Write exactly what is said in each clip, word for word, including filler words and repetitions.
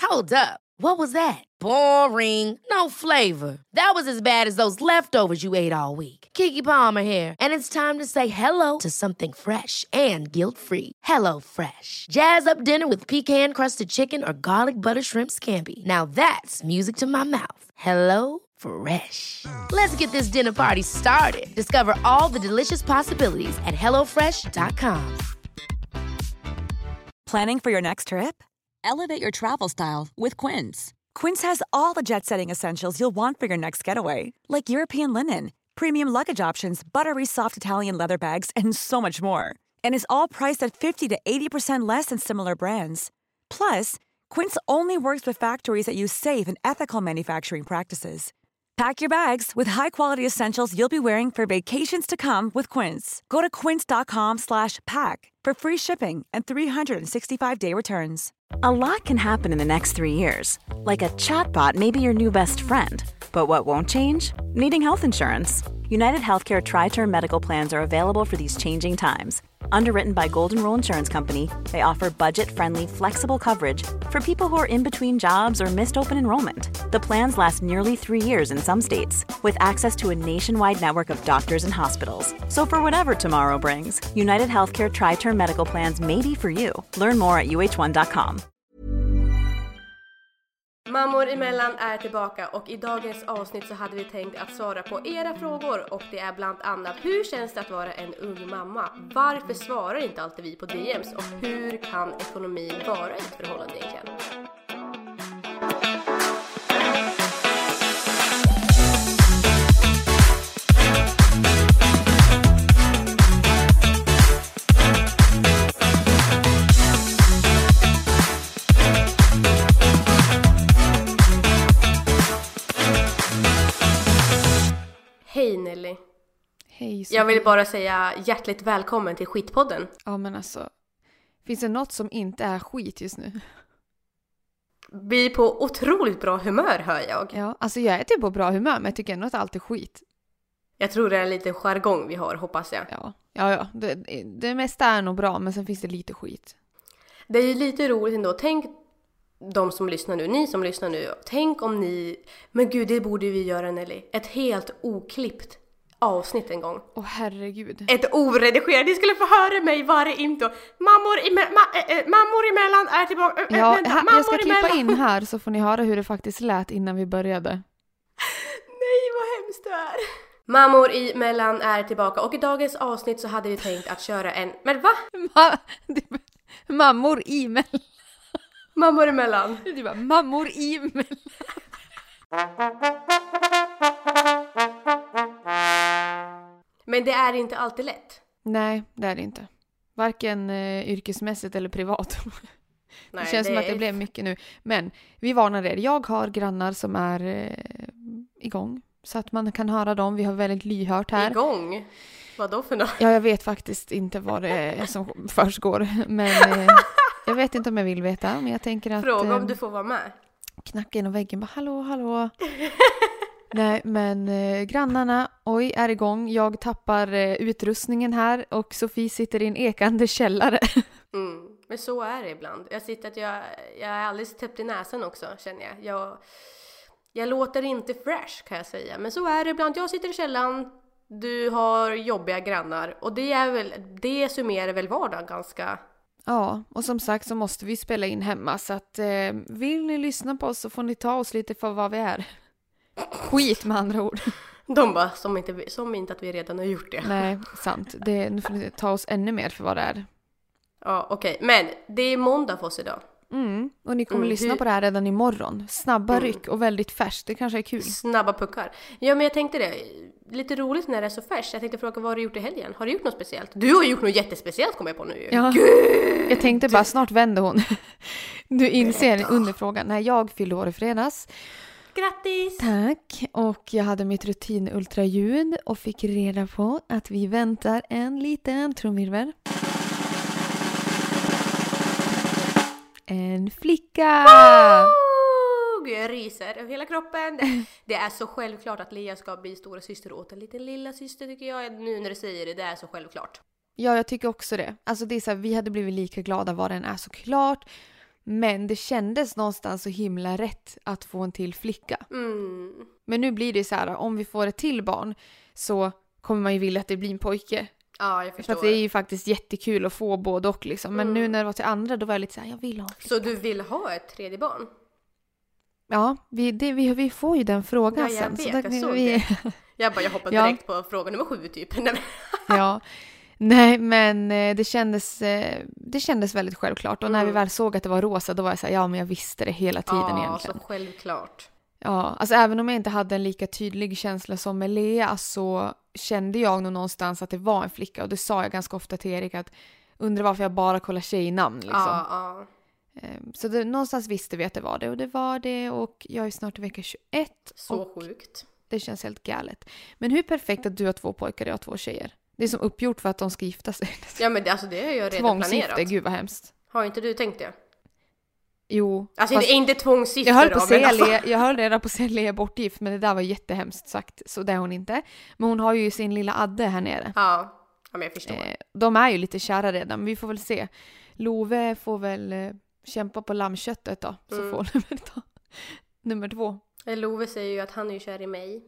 Hold up. What was that? Boring. No flavor. That was as bad as those leftovers you ate all week. Keke Palmer here, and it's time to say hello to something fresh and guilt-free. Hello Fresh. Jazz up dinner with pecan-crusted chicken or garlic butter shrimp scampi. Now that's music to my mouth. Hello Fresh. Let's get this dinner party started. Discover all the delicious possibilities at hello fresh dot com. Planning for your next trip? Elevate your travel style with Quince. Quince has all the jet-setting essentials you'll want for your next getaway, like European linen, premium luggage options, buttery soft Italian leather bags, and so much more. And is all priced at fifty to eighty percent less than similar brands. Plus, Quince only works with factories that use safe and ethical manufacturing practices. Pack your bags with high-quality essentials you'll be wearing for vacations to come with Quince. Go to quince.com slash pack for free shipping and three sixty-five day returns. A lot can happen in the next three years. Like a chatbot may be your new best friend. But what won't change? Needing health insurance. United Healthcare Tri-Term Medical Plans are available for these changing times. Underwritten by Golden Rule Insurance Company, they offer budget-friendly, flexible coverage for people who are in between jobs or missed open enrollment. The plans last nearly three years in some states, with access to a nationwide network of doctors and hospitals. So for whatever tomorrow brings, United Healthcare Tri-Term Medical Plans may be for you. Learn more at u h one dot com. Mammor emellan är tillbaka och i dagens avsnitt så hade vi tänkt att svara på era frågor och det är bland annat: hur känns det att vara en ung mamma? Varför svarar inte alltid vi på D Ms? Och hur kan ekonomin vara i ett förhållande egentligen? Hej Nelly. Hej Sofie. Jag vill bara säga hjärtligt välkommen till Skitpodden. Ja men alltså, finns det något som inte är skit just nu? Vi är på otroligt bra humör, hör jag. Ja, alltså jag är typ på bra humör men jag tycker ändå att allt är skit. Jag tror det är lite jargong vi har, hoppas jag. Ja, ja, ja. Det, det mesta är nog bra men sen finns det lite skit. Det är ju lite roligt ändå. Tänk de som lyssnar nu, ni som lyssnar nu. Tänk om ni, men gud det borde vi göra Nelly. Ett helt oklippt avsnitt en gång. Åh herregud. Ett oredigerat, ni skulle få höra mig vara inte. Mammor, eme- ma- äh, mammor emellan är tillbaka. Äh, Ja, vänta, här, jag ska klippa emellan. in här så får ni höra hur det faktiskt lät innan vi började. Nej, vad hemskt det är. Mammor emellan är tillbaka och i dagens avsnitt så hade vi tänkt att köra en, men va? Ma- mammor e-mail. Mammor emellan. Det var mammor e-mail. Men det är inte alltid lätt. Nej, det är det inte. Varken eh, yrkesmässigt eller privat. Nej, det känns det som att det är... blev mycket nu. Men vi varnar er. Jag har grannar som är eh, igång. Så att man kan höra dem. Vi har väldigt lyhört här. Igång? Vad då för något? Ja, jag vet faktiskt inte vad det är som försiggår. Men eh, jag vet inte om jag vill veta. Men jag tänker att... Fråga om eh, du får vara med. Knacka in och väggen. Bara, hallå, hallå. Nej, men eh, grannarna, oj, är igång. Jag tappar eh, utrustningen här och Sofie sitter i en ekande källare. Mm, men så är det ibland. Jag sitter att jag, jag är alldeles täppt i näsan också, känner jag. jag. Jag låter inte fresh, kan jag säga. Men så är det ibland. Jag sitter i källaren, du har jobbiga grannar. Och det är väl, det summerar väl vardagen ganska... Ja, och som sagt så måste vi spela in hemma. Så att eh, vill ni lyssna på oss så får ni ta oss lite för vad vi är. Skit med andra ord. De bara, som inte, som inte att vi redan har gjort det. Nej, sant. Det, nu får ni ta oss ännu mer för vad det är. Ja, okej. Okay. Men det är måndag för oss idag. Mm, och ni kommer Mm, lyssna hur- på det här redan imorgon. Snabba Mm. ryck och väldigt färskt. Det kanske är kul. Snabba puckar. Ja, men jag tänkte det. Lite roligt när det är så färskt. Jag tänkte fråga, vad har du gjort i helgen? Har du gjort något speciellt? Du har gjort något jättespeciellt, kommer jag på nu. Ja. Gud! Jag tänkte bara, snart vänder hon. Du inser under frågan. När jag fyllde år i fredags. Grattis! Tack. Och jag hade mitt rutin ultraljud och fick reda på att vi väntar en liten trumvirvel. En flicka! Oh, Gud, jag ryser över hela kroppen. Det, det är så självklart att Lea ska bli stora syster åt en liten lilla syster, tycker jag. Nu när du säger det, det är så självklart. Ja, jag tycker också det. Alltså det är så här, vi hade blivit lika glada vad den är såklart. Men det kändes någonstans så himla rätt att få en till flicka. Mm. Men nu blir det så här, om vi får ett till barn så kommer man ju vilja att det blir en pojke. Ja, jag förstår. För att det är ju faktiskt jättekul att få både och liksom. Men Mm. nu när det var till andra, då var jag lite så här, jag vill ha en flicka. Så du vill ha ett tredje barn? Ja, vi, det, vi, vi får ju den frågan Ja, jag sen. vet, så där, jag såg vi, det. Jag bara, jag hoppade Ja. direkt på fråga nummer sju typ. Nej, men- Ja, nej men eh, det kändes, eh, det kändes väldigt självklart. Och när vi Mm. väl såg att det var rosa, då var jag så här, ja men jag visste det hela tiden ja, egentligen. så självklart. Ja, alltså även om jag inte hade en lika tydlig känsla som med Lea så kände jag nog någonstans att det var en flicka. Och det sa jag ganska ofta till Erik, att undrar varför jag bara kollar tjejnamn liksom. Ja, ja. Ehm, Så det, någonstans visste vi att det var det, och det var det, och jag är snart i vecka tjugoett. Så och sjukt. det känns helt galet. Men hur perfekt att du har två pojkar och jag har två tjejer. Det är som uppgjort för att de ska gifta sig. Ja, men det, alltså, det har jag redan Tvångsgifte, planerat. gud vad hemskt. Har inte du tänkt det? Jo. Alltså fast det är inte tvångsgifte jag höll då, på att men säga, alltså. Le, jag höll redan på att säga Lea bortgift, men det där var jättehemskt sagt. Så det är hon inte. Men hon har ju sin lilla Adde här nere. Ja, ja, men jag förstår. Eh, de är ju lite kära redan, men vi får väl se. Love får väl eh, kämpa på lammköttet då. Så Mm. får nummer, ta, nummer två. Love säger ju att han är ju kär i mig.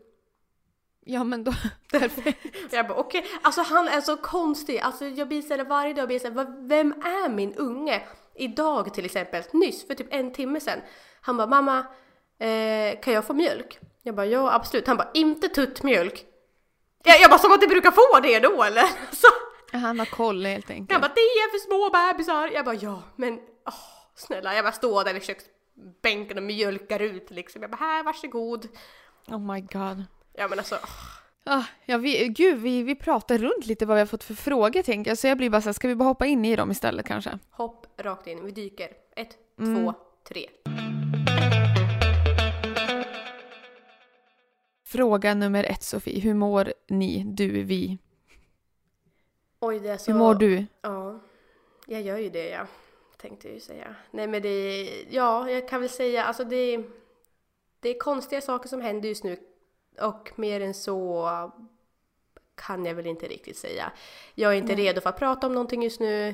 Ja men då, perfekt. Jag bara okej, okay. Alltså han är så konstig. Alltså jag blir såhär varje dag, blir såhär, "Vad- vem är min unge? Idag till exempel, nyss för typ en timme sedan. Han bara, mamma, eh, kan jag få mjölk? Jag bara, ja absolut. Han bara, inte tuttmjölk. Jag, jag bara, som att du brukar få det då eller? Så, Han har koll helt enkelt. jag bara, det är för små bebisar. Jag bara, ja men åh, snälla. Jag bara står där vid köksbänken och mjölkar ut liksom. Jag bara, här varsågod. Oh my god. Ja men alltså, åh. Ah, ja, vi, gud, vi, vi pratar runt lite vad vi har fått för frågor tänker jag. Så jag blir bara så här, ska vi bara hoppa in i dem istället kanske? Hopp rakt in, vi dyker. Ett, Mm. två, tre. Fråga nummer ett, Sofie. Hur mår ni, du, vi? Oj, det är så... Hur mår du? Ja, jag gör ju det, ja. Tänkte jag ju säga. Nej, men det... Ja, jag kan väl säga, alltså det... Det är konstiga saker som händer just nu. Och mer än så kan jag väl inte riktigt säga. Jag är inte Nej. redo för att prata om någonting just nu.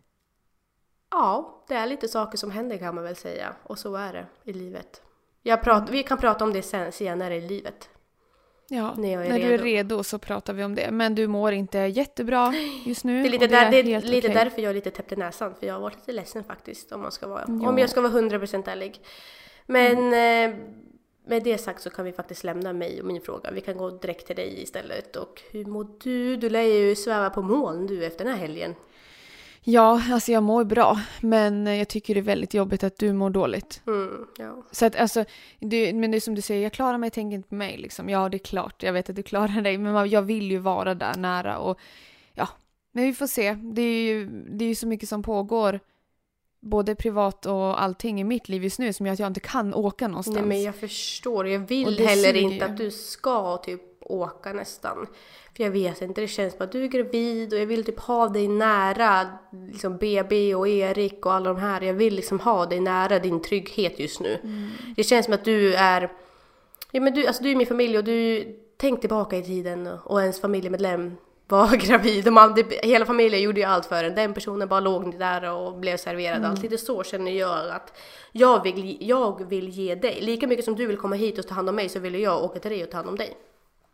Ja, det är lite saker som händer kan man väl säga. Och så är det i livet. Jag prat, vi kan prata om det sen, senare i livet. Ja, När jag är när du är redo. redo så pratar vi om det. Men du mår inte jättebra just nu. Det är lite, och där, det är helt lite okej. därför jag är lite täppt i näsan. För jag har varit lite ledsen faktiskt. Om, man ska vara, Ja. om jag ska vara hundra procent ärlig. Men eh, med det sagt så kan vi faktiskt lämna mig och min fråga. Vi kan gå direkt till dig istället. Och hur mår du? Du lär ju sväva på moln du efter den här helgen. Ja, alltså jag mår bra. Men jag tycker det är väldigt jobbigt att du mår dåligt. Mm, ja. Så att alltså, det, men det är som du säger, jag klarar mig, tänker inte på mig liksom. Ja, det är klart, jag vet att du klarar dig. Men man- jag vill ju vara där nära och ja. Men vi får se. Det är ju, det är ju så mycket som pågår. Både privat och allting i mitt liv just nu som gör att jag inte kan åka någonstans. Nej, men jag förstår. Jag Och vill det heller suger inte ju. att du ska typ åka nästan. För jag vet inte, det känns som att du är gravid och jag vill typ ha dig nära liksom B B och Erik och alla de här. Jag vill liksom ha dig nära din trygghet just nu. Mm. Det känns som att du är, ja men du, alltså du är min familj och du, tänk tillbaka i tiden och ens familjemedlem var gravid. De hade, hela familjen gjorde ju allt för en. Den personen bara låg där och blev serverad. Mm. Allt lite så känner jag att jag vill, jag vill ge dig. Lika mycket som du vill komma hit och ta hand om mig så vill jag åka till dig och ta hand om dig.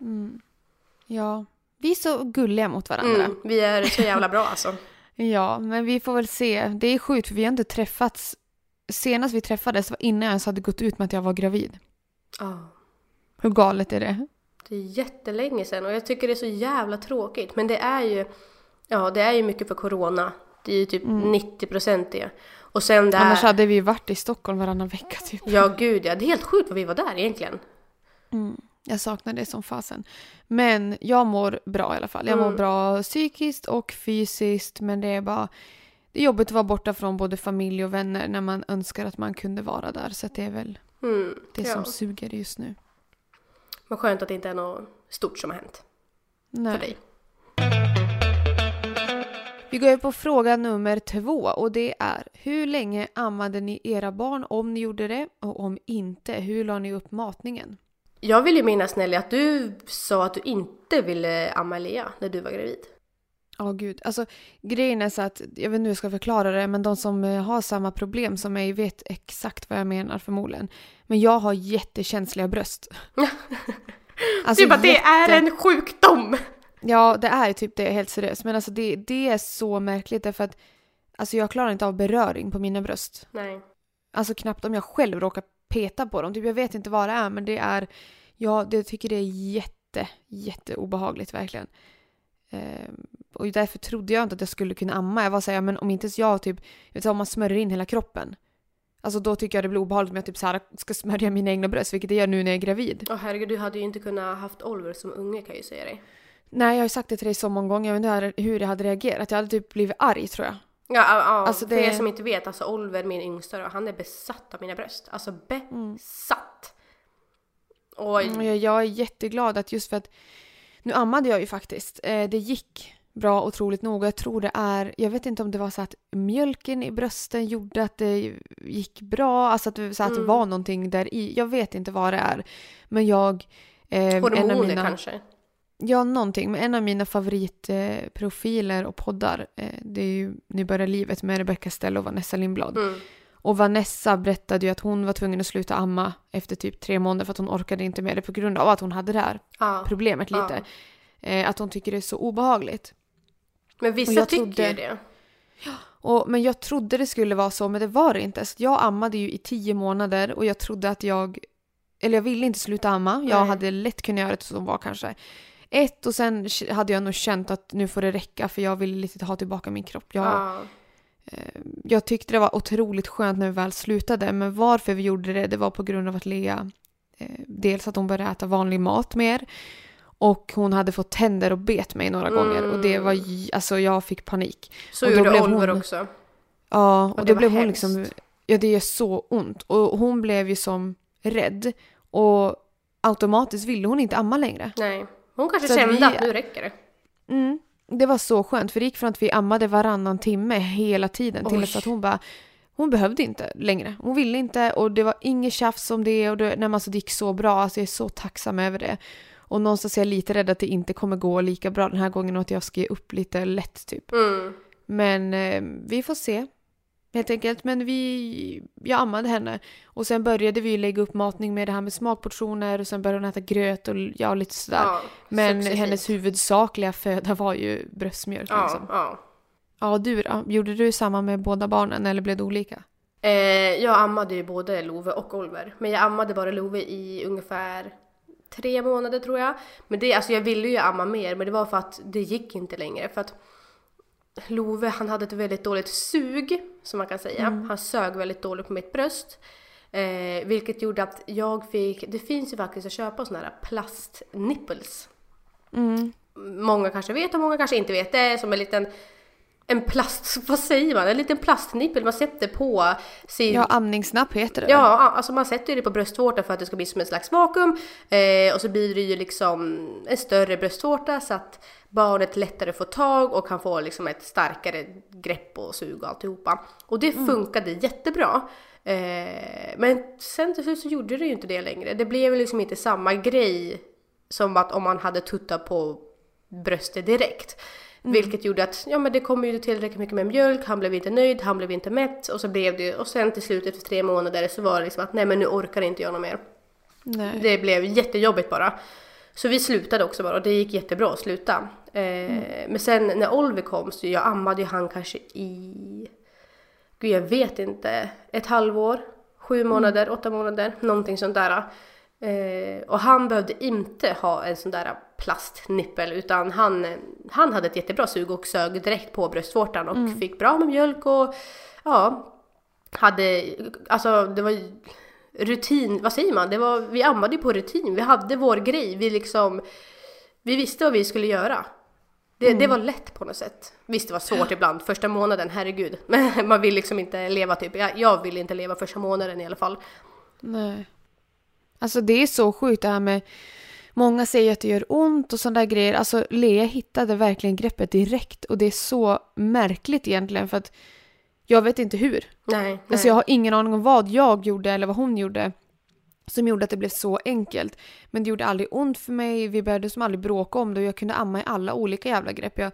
Ja, vi är så gulliga mot varandra. Mm, vi är så jävla bra alltså. Ja, men vi får väl se. Det är sjukt för vi har inte träffats. Senast vi träffades var innan jag ens hade gått ut med att jag var gravid. Ja. Hur galet är det? Det är jättelänge sedan och jag tycker det är så jävla tråkigt. Men det är ju, ja det är ju mycket för corona. Det är ju typ nittio procent det. Och sen det är, Annars hade vi ju varit i Stockholm varannan vecka typ. ja gud ja, det är helt sjukt vad vi var där egentligen. Jag saknar det som fasen. Men jag mår bra i alla fall. Jag mår Mm. bra psykiskt och fysiskt. Men det är bara... Det är jobbigt att vara borta från både familj och vänner när man önskar att man kunde vara där. Så att det är väl Mm, det ja. som suger just nu. Men skönt att det inte är något stort som har hänt Nej. för dig. Vi går på fråga nummer två och det är: hur länge ammade ni era barn om ni gjorde det? Och om inte, hur la ni upp matningen? Jag vill ju minnas Nelly att du sa att du inte ville amma Lea när du var gravid. Ja, oh, gud. Alltså, grejen är så att, jag vet inte hur jag ska förklara det, men de som har samma problem som mig vet exakt vad jag menar förmodligen. Men jag har jättekänsliga bröst. Alltså, typ att jätte... det är en sjukdom. Ja, det är typ det, helt seriöst. Men alltså det, det är så märkligt därför att alltså jag klarar inte av beröring på mina bröst. Nej. Alltså knappt om jag själv råkar peta på dem. Typ jag vet inte vad det är, men det är, ja, det tycker det är jätte, jätte obehagligt verkligen. Ehm, och därför trodde jag inte att jag skulle kunna amma. Jag var såhär, men om inte ens jag typ, vet du, om man smörjer in hela kroppen. Alltså då tycker jag det blir obehagligt om jag typ så här ska smörja mina egna bröst, vilket jag gör nu när jag är gravid. Åh herregud, du hade ju inte kunnat haft Oliver som unge, kan jag ju säga dig. Nej, jag har ju sagt det till dig så många gånger. Jag vet inte hur jag hade reagerat. Jag hade typ blivit arg, tror jag. Ja, ja, ja. Alltså det... för er som inte vet, alltså Oliver, min yngsta, han är besatt av mina bröst. Alltså besatt. Mm. Och... Mm, jag, jag är jätteglad att just för att nu ammade jag ju faktiskt. Eh, det gick bra otroligt nog. Jag tror det är, jag vet inte om det var så att mjölken i brösten gjorde att det gick bra. Alltså att, det, så att mm. det var någonting där i. Jag vet inte vad det är. Men jag... Eh, Hormoner en av mina... kanske? Ja, någonting. Men en av mina favoritprofiler och poddar, det är ju Nu börjar livet med Rebecca Stell och Vanessa Lindblad. Mm. Och Vanessa berättade ju att hon var tvungen att sluta amma efter typ tre månader för att hon orkade inte med det på grund av att hon hade det här ah. problemet lite. Ah. Att hon tycker det är så obehagligt. Men vissa tycker trodde, ju det. Ja, och, men jag trodde det skulle vara så, men det var det inte. Så jag ammade ju i tio månader och jag trodde att jag, eller jag ville inte sluta amma. Jag Nej. hade lätt kunnat göra det som var kanske. Ett och sen hade jag nog känt att nu får det räcka för jag vill lite ha tillbaka min kropp. Jag, ah. eh, jag tyckte det var otroligt skönt när vi väl slutade. Men varför vi gjorde det, det var på grund av att Lea, eh, dels att hon började äta vanlig mat mer. Och hon hade fått tänder och bet mig några mm. gånger. Och det var, alltså jag fick panik. Så och då gjorde blev Oliver hon, också. Ja, och, och då blev hon hemskt. liksom, ja det gör så ont. Och hon blev ju som rädd. Och automatiskt ville hon inte amma längre. Nej. Hon kanske så kände vi, att nu räcker det. Mm, det var så skönt. För det gick från att vi ammade varannan timme hela tiden. Oj. Till att hon bara, hon behövde inte längre. Hon ville inte och det var inget tjafs om det. Och det, när man så gick så bra, alltså jag är så tacksam över det. Och någonstans är jag lite rädd att det inte kommer gå lika bra den här gången. Och att jag ska ge upp lite lätt typ. Mm. Men eh, vi får se. Helt enkelt, men vi, jag ammade henne och sen började vi lägga upp matning med det här med smakportioner och sen började hon äta gröt och ja, lite sådär. Ja, men successivt. Hennes huvudsakliga föda var ju bröstmjölk. Ja, liksom. ja. Ja, du då? Gjorde du samma med båda barnen eller blev det olika? Eh, jag ammade ju både Love och Oliver, men jag ammade bara Love i ungefär tre månader tror jag. Men det, alltså jag ville ju amma mer, men det var för att det gick inte längre, för att Love, han hade ett väldigt dåligt sug, som man kan säga. Mm. Han sög väldigt dåligt på mitt bröst. Eh, vilket gjorde att jag fick... Det finns ju faktiskt att köpa såna här plastnipples. Mm. Många kanske vet och många kanske inte vet. Det är som en liten... En plast... Vad säger man? En liten plastnippel man sätter på sin... Ja, amningsnapp heter det. Ja, alltså man sätter det på bröstvårtan för att det ska bli som en slags vakuum. Eh, och så blir det ju liksom en större bröstvårta så att barnet lättare får tag och kan få liksom ett starkare grepp och sug och alltihopa. Och det funkade mm. jättebra. Eh, men sen till slut så gjorde det ju inte det längre. Det blev liksom inte samma grej som att om man hade tuttat på bröstet direkt. Mm. Vilket gjorde att ja, men det kom ju tillräckligt mycket med mjölk. Han blev inte nöjd, han blev inte mätt. Och så blev det, och sen till slut efter tre månader så var det liksom att nej, men nu orkar inte jag något mer. Nej. Det blev jättejobbigt bara. Så vi slutade också bara och det gick jättebra att sluta. Eh, mm. Men sen när Oliver kom så jag ammade ju han kanske i, gud jag vet inte, ett halvår, sju månader, mm. åtta månader, någonting sånt där. Eh, och han behövde inte ha en sån där plastnippel utan han, han hade ett jättebra sug och sög direkt på bröstvårtan och mm. fick bra med mjölk och ja, hade, alltså det var rutin, vad säger man? Det var, vi ammade ju på rutin, vi hade vår grej, vi liksom, vi visste vad vi skulle göra. Det, mm. det var lätt på något sätt. Visst, det var svårt ibland, första månaden, herregud. Men man vill liksom inte leva typ, jag, jag vill inte leva första månaden i alla fall. Nej. Alltså det är så sjukt det här med, många säger att det gör ont och sådana där grejer. Alltså Lea hittade verkligen greppet direkt och det är så märkligt egentligen för att jag vet inte hur. Nej, nej. Alltså jag har ingen aning om vad jag gjorde eller vad hon gjorde som gjorde att det blev så enkelt. Men det gjorde aldrig ont för mig. Vi började som aldrig bråka om det och jag kunde amma i alla olika jävla grepp. Jag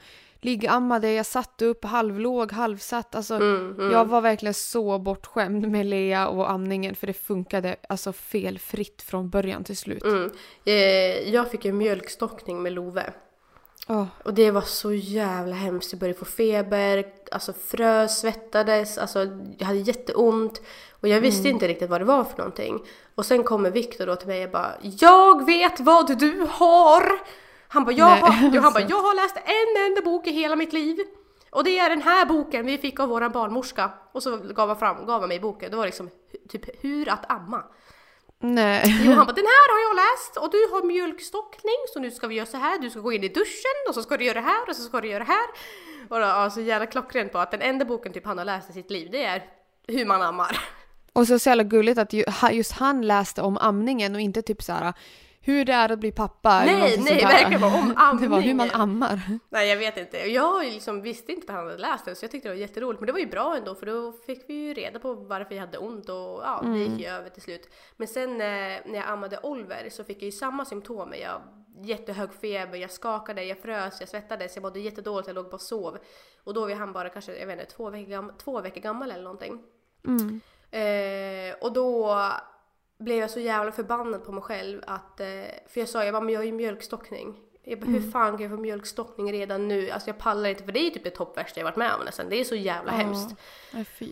liggammade, jag satt upp halvlåg, halvsatt. Alltså, Mm, mm. jag var verkligen så bortskämd med Lea och amningen, för det funkade alltså felfritt från början till slut. Mm. Eh, jag fick en mjölkstockning med Love. Oh. Och det var så jävla hemskt. Jag började få feber, alltså frös, svettades, alltså jag hade jätteont. Och jag visste mm. inte riktigt vad det var för någonting. Och sen kommer Victor då till mig och bara, jag vet vad du har! Han bara, jag har, han bara, jag har läst en enda bok i hela mitt liv. Och det är den här boken vi fick av våran barnmorska. Och så gav han, fram, gav han mig boken. Det var liksom typ hur att amma. Nej. Jo, han bara, den här har jag läst och du har mjölkstockning, så nu ska vi göra så här, du ska gå in i duschen och så ska du göra det här och så ska du göra det här. Och då, alltså jävla klockren på att den enda boken typ han har läst i sitt liv, det är hur man ammar. Och så så jävla gulligt att just han läste om amningen och inte typ så här hur det är att bli pappa. Nej, nej, verkligen var om amningen. Det var hur man ammar. Nej, jag vet inte. Jag liksom visste inte att han hade läst den, så jag tyckte det var jätteroligt. Men det var ju bra ändå, för då fick vi ju reda på varför jag hade ont och ja, det gick ju över till slut. Men sen eh, när jag ammade Oliver så fick jag ju samma symptom. Jag jättehög feber, jag skakade, jag frös, jag svettades, jag mådde jättedåligt, jag låg på och sov. Och då var han bara kanske, jag vet inte, två veckor, gam- två veckor gammal eller någonting. Mm. Eh, och då blev jag så jävla förbannad på mig själv att, eh, för jag sa, jag bara, men jag har ju mjölkstockning. Jag bara, mm. hur fan kan jag få mjölkstockning redan nu? Alltså jag pallar inte, för det är ju typ det toppvärsta jag varit med om nästan. Det är så jävla ja. hemskt. Ja, fy.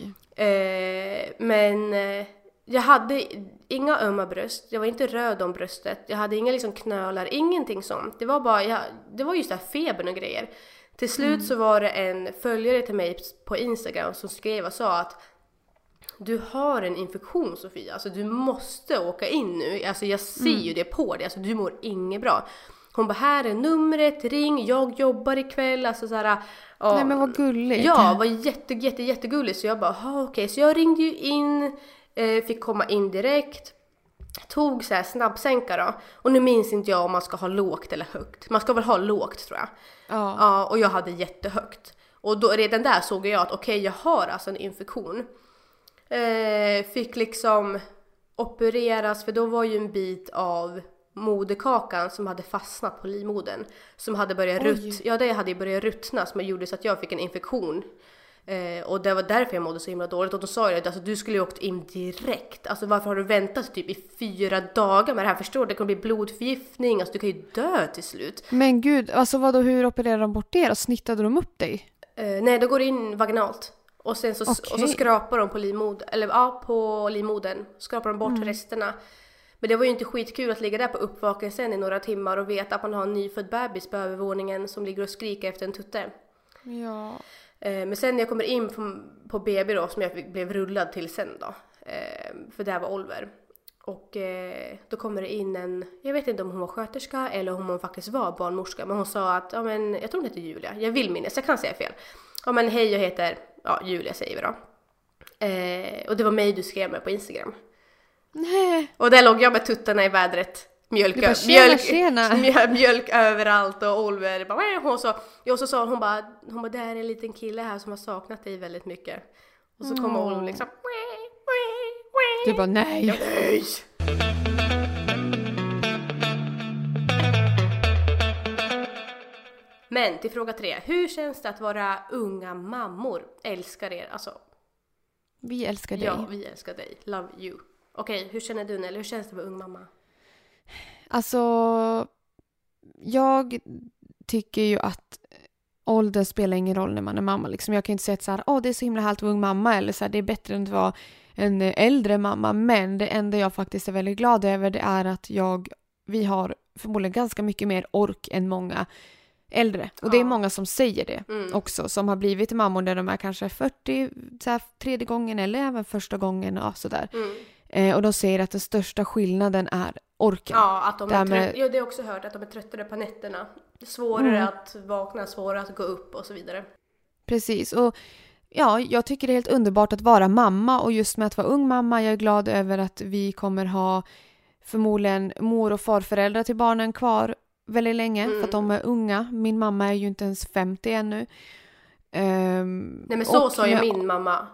Eh, men eh, jag hade inga ömma bröst. Jag var inte röd om bröstet. Jag hade inga liksom knölar, ingenting sånt. Det var bara, jag, det var just det här febern och grejer. Till slut mm. så var det en följare till mig på Instagram som skrev och sa att du har en infektion, Sofia. Alltså du måste åka in nu. Alltså jag ser mm. ju det på dig. Alltså du mår inget bra. Hon bara, här är numret, ring. Jag jobbar ikväll. Alltså så här. Ja, nej men vad gulligt. Ja, var jätte, jätte, jättegulligt. Så jag bara, okej. Okay. Så jag ringde ju in. Eh, fick komma in direkt. Tog så här snabbsänka då. Och nu minns inte jag om man ska ha lågt eller högt. Man ska väl ha lågt, tror jag. Ja. Ja, och jag hade jättehögt. Och då, redan där såg jag att okej, okay, jag har alltså en infektion. Eh, fick liksom opereras, för då var ju en bit av moderkakan som hade fastnat på livmodern, som hade börjat rutt, ja det hade börjat ruttna, som gjorde så att jag fick en infektion. Eh, och det var därför jag mådde så himla dåligt. Och då sa jag att alltså, du skulle ju åkt in direkt. Alltså varför har du väntat typ i fyra dagar med det här? Förstår du? Det kommer bli blodförgiftning. Alltså du kan ju dö till slut. Men gud, alltså vadå, hur opererade de bort det? Och snittade de upp dig? Eh, nej, då går det in vaginalt. Och sen så, okay. och så skrapar de på livmodern, eller ja, på livmodern. Skrapar de bort mm. resterna. Men det var ju inte skitkul att ligga där på uppvakelsen i några timmar och veta att man har en nyfödd bebis på övervåningen som ligger och skriker efter en tutte. Ja. Eh, men sen när jag kommer in på, på B B då, som jag blev rullad till sen då. Eh, för det var Oliver. Och eh, då kommer det in en, jag vet inte om hon var sköterska eller om hon faktiskt var barnmorska. Men hon sa att, ja men jag tror hon heter Julia. Jag vill minnas, jag kan säga fel. Ja men hej, jag heter, ja Julia säger vi då. Eh, och det var mig du skrev med på Instagram. Nej. Och där låg jag med tuttarna i vädret. Mjölk, bara, tjena, mjölk, tjena. mjölk, mjölk överallt och Oliver bara, hon så, och så sa hon bara, hon bara, det är en liten kille här som har saknat dig väldigt mycket. Och så kommer Oliver liksom. Du bara, nej. Ja, nej. Men till fråga tre. Hur känns det att vara unga mammor? Älskar er, alltså. Vi älskar dig. Ja, vi älskar dig. Love you. Okej, hur känner du, Nelly? Hur känns det att vara ung mamma? Alltså, jag tycker ju att ålder spelar ingen roll när man är mamma. Liksom, jag kan inte säga att så här, åh, det är så himla härligt att vara ung mamma. Eller så här, det är bättre än att vara en äldre mamma. Men det enda jag faktiskt är väldigt glad över, det är att jag, vi har förmodligen ganska mycket mer ork än många äldre. Och ja. Det är många som säger det mm. också. Som har blivit mammor när de är kanske fyrtio, så här, tredje gången eller även första gången och sådär. Mm. Eh, och de säger att den största skillnaden är orken. Ja, att de är Därmed... trött... ja, det har också hört att de är tröttare på nätterna. Det är svårare mm. att vakna, svårare att gå upp och så vidare. Precis, och ja, jag tycker det är helt underbart att vara mamma. Och just med att vara ung mamma, jag är glad över att vi kommer ha förmodligen mor- och farföräldrar till barnen kvar väldigt länge. Mm. För att de är unga. Min mamma är ju inte ens femtio ännu. Um, Nej, men så sa ju min mamma.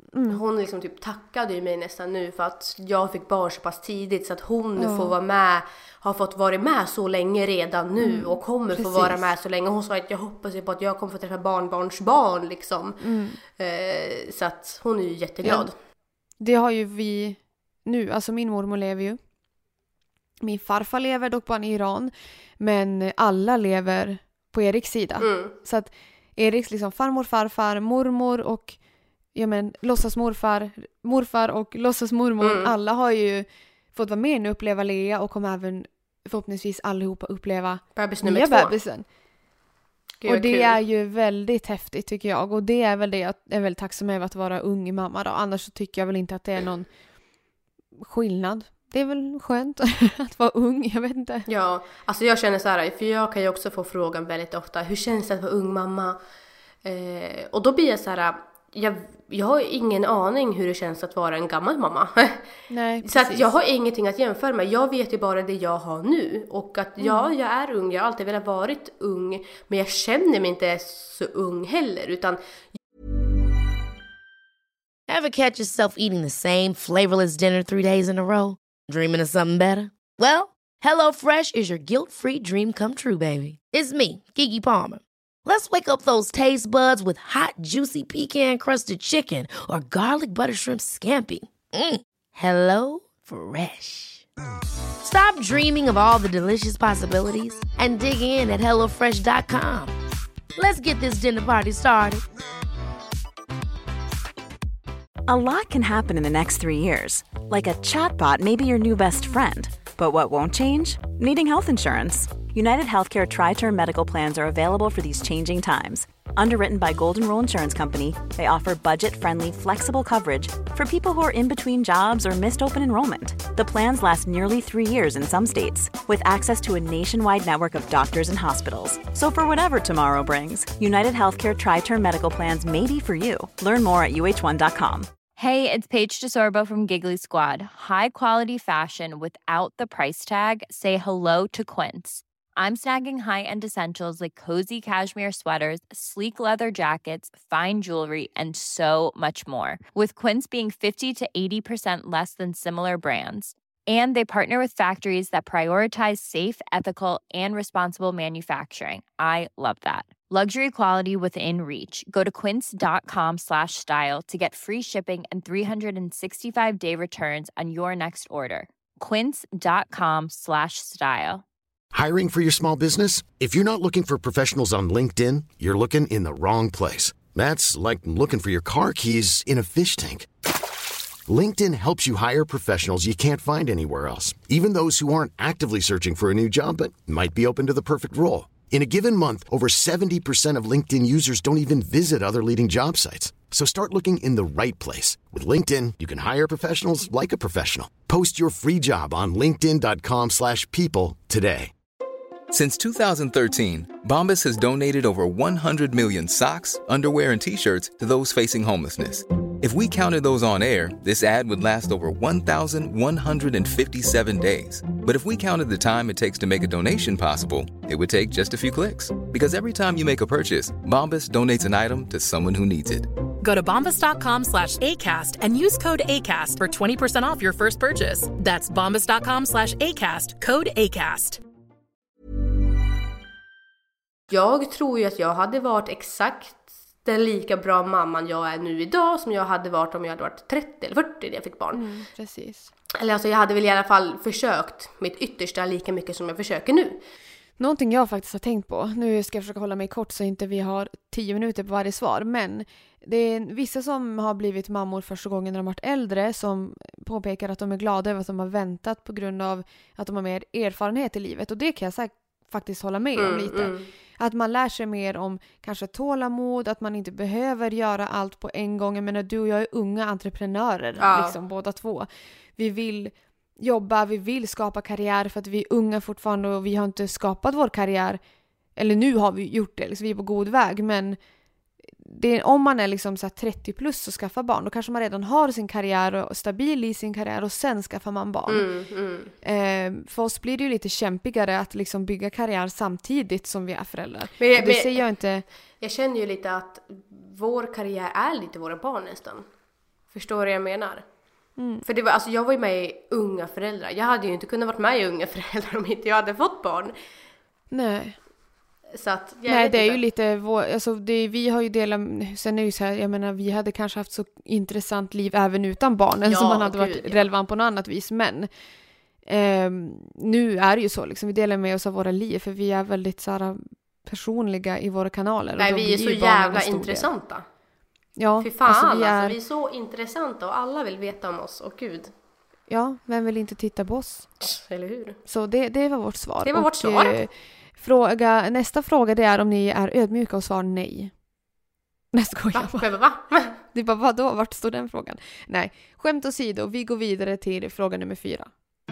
Mm. Hon liksom typ tackade ju mig nästan nu för att jag fick barn så pass tidigt så att hon Ja. får vara med, har fått vara med så länge redan nu Mm, och kommer precis. få vara med så länge. Hon sa att jag hoppas ju på att jag kommer få träffa barnbarns barn liksom. Mm. Eh, så att hon är ju jätteglad. Ja. Det har ju vi nu, alltså min mormor lever ju. Min farfar lever dock bara i Iran, men alla lever på Eriks sida. Mm. Så att Eriks liksom farmor, farfar, mormor och ja men låtsas morfar, morfar och låtsas mormor, Mm. alla har ju fått vara med nu och uppleva Lea och kommer även förhoppningsvis allihopa uppleva Bebis nummer nya två. bebisen. Gud, Och vad det kul. är ju väldigt häftigt tycker jag. Och det är väl det jag är väldigt tacksam över att vara ung mamma då. Annars så tycker jag väl inte att det är någon skillnad. Det är väl skönt att vara ung, jag vet inte. Ja, alltså jag känner så här, för jag kan ju också få frågan väldigt ofta, hur känns det att vara ung mamma? Eh, och då blir jag så här, jag, jag har ingen aning hur det känns att vara en gammal mamma. Nej, Så att precis. jag har ingenting att jämföra med. Jag vet ju bara det jag har nu. Och att ja, jag är ung. Jag har alltid velat varit ung. Men jag känner mig inte så ung heller. Utan Ever catch yourself eating the same flavorless dinner three days in a row? Dreaming of something better? Well, HelloFresh is your guilt-free dream come true, baby. It's me, Keke Palmer. Let's wake up those taste buds with hot, juicy pecan-crusted chicken or garlic butter shrimp scampi. Mm. Hello Fresh. Stop dreaming of all the delicious possibilities and dig in at hello fresh dot com. Let's get this dinner party started. A lot can happen in the next three years. Like a chatbot may be your new best friend. But what won't change? Needing health insurance. United Healthcare Tri-Term Medical Plans are available for these changing times. Underwritten by Golden Rule Insurance Company, they offer budget-friendly, flexible coverage for people who are in between jobs or missed open enrollment. The plans last nearly three years in some states, with access to a nationwide network of doctors and hospitals. So for whatever tomorrow brings, United Healthcare Tri-Term Medical Plans may be for you. Learn more at U H one dot com. Hey, it's Paige DeSorbo from Giggly Squad. High quality fashion without the price tag. Say hello to Quince. I'm snagging high-end essentials like cozy cashmere sweaters, sleek leather jackets, fine jewelry, and so much more. With Quince being fifty to eighty percent less than similar brands. And they partner with factories that prioritize safe, ethical, and responsible manufacturing. I love that. Luxury quality within reach. Go to quince.com slash style to get free shipping and three sixty-five day returns on your next order. Quince.com slash style. Hiring for your small business? If you're not looking for professionals on LinkedIn, you're looking in the wrong place. That's like looking for your car keys in a fish tank. LinkedIn helps you hire professionals you can't find anywhere else, even those who aren't actively searching for a new job but might be open to the perfect role. In a given month, over seventy percent of LinkedIn users don't even visit other leading job sites. So start looking in the right place. With LinkedIn, you can hire professionals like a professional. Post your free job on linkedin dot com slash people today. Since two thousand thirteen, Bombas has donated over one hundred million socks, underwear, and T-shirts to those facing homelessness. If we counted those on air, this ad would last over one thousand one hundred fifty-seven days. But if we counted the time it takes to make a donation possible, it would take just a few clicks. Because every time you make a purchase, Bombas donates an item to someone who needs it. Go to bombas.com slash ACAST and use code ACAST for twenty percent off your first purchase. That's bombas.com slash ACAST, code ACAST. jag tror ju att jag hade varit exakt den lika bra mamman jag är nu idag som jag hade varit om jag hade varit trettio eller fyrtio när jag fick barn. Mm, precis. Eller alltså jag hade väl i alla fall försökt mitt yttersta lika mycket som jag försöker nu. Någonting jag faktiskt har tänkt på, nu ska jag försöka hålla mig kort så inte vi har tio minuter på varje svar, men det är vissa som har blivit mammor första gången när de varit äldre som påpekar att de är glada över att de har väntat på grund av att de har mer erfarenhet i livet, och det kan jag säkert faktiskt hålla med om Mm, lite. mm. Att man lär sig mer om kanske tålamod, att man inte behöver göra allt på en gång. Jag menar, du och jag är unga entreprenörer, Ja. liksom båda två. Vi vill jobba, vi vill skapa karriär för att vi är unga fortfarande och vi har inte skapat vår karriär. Eller nu har vi gjort det, liksom, vi är på god väg, men det, om man är liksom så här trettio plus och skaffar barn, då kanske man redan har sin karriär och stabil i sin karriär och sen skaffar man barn. Mm, mm. Eh, för oss blir det ju lite kämpigare att liksom bygga karriär samtidigt som vi är föräldrar. Men jag- Och det men- ser jag inte. Jag känner ju lite att vår karriär är lite våra barn nästan. Förstår du vad jag menar? Mm. För det var, alltså jag var ju med i Unga föräldrar. Jag hade ju inte kunnat vara med i Unga föräldrar om inte jag hade fått barn. Nej. Så att, jag Nej, vet det är inte. ju lite, vår, alltså det, vi har ju delat, sen är det ju så här, jag menar vi hade kanske haft så intressant liv även utan barnen, Ja, som man hade gud, varit ja. relevant på något annat vis, men eh, nu är det ju så liksom, vi delar med oss av våra liv, för vi är väldigt så här, personliga i våra kanaler. Nej, och vi är så jävla intressanta. Ja, Fy fan, alltså, alltså, vi är, vi är så intressanta och alla vill veta om oss. Och gud, ja, vem vill inte titta på oss? eller hur? Så det, det var vårt svar. Det var och, vårt svar. Eh, fråga, nästa fråga det är om ni är ödmjuka och svarar nej. Nej, skojar Va? bara. Själva, va? Det är bara, vadå? Vart står den frågan? Nej, skämt åsido, vi går vidare till fråga nummer fyra.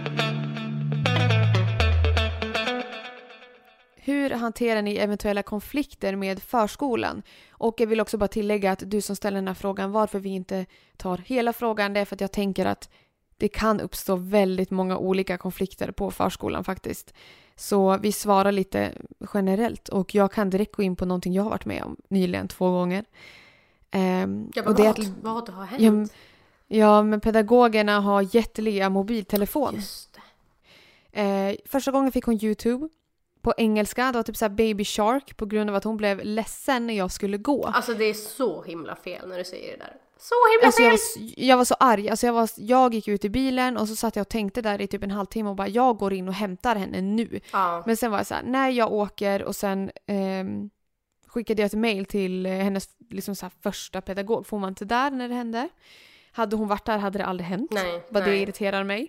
Hur hanterar ni eventuella konflikter med förskolan? Och jag vill också bara tillägga att du som ställer den här frågan, varför vi inte tar hela frågan, det är för att jag tänker att det kan uppstå väldigt många olika konflikter på förskolan faktiskt. Så vi svarar lite generellt, och jag kan direkt gå in på någonting jag har varit med om nyligen två gånger. Um, Ja, och vad, det är vad, att, vad har hänt? ja, ja, men pedagogerna har jätteliga mobiltelefon. Just det. Eh, första gången fick hon YouTube på engelska. Det var typ så här Baby Shark, på grund av att hon blev ledsen när jag skulle gå. Alltså det är så himla fel när du säger det där. Så himla Alltså fel! jag, var, jag var så arg. Alltså jag, var, jag gick ut i bilen och så satt jag och tänkte där i typ en halvtimme och bara, jag går in och hämtar henne nu. Ja. Men sen var jag så här, nej jag åker, och sen ehm, skickade jag ett mejl till hennes liksom så här, första pedagog. Får man inte där när det hände? Hade hon varit där hade det aldrig hänt. Nej, Vad nej. det irriterar mig.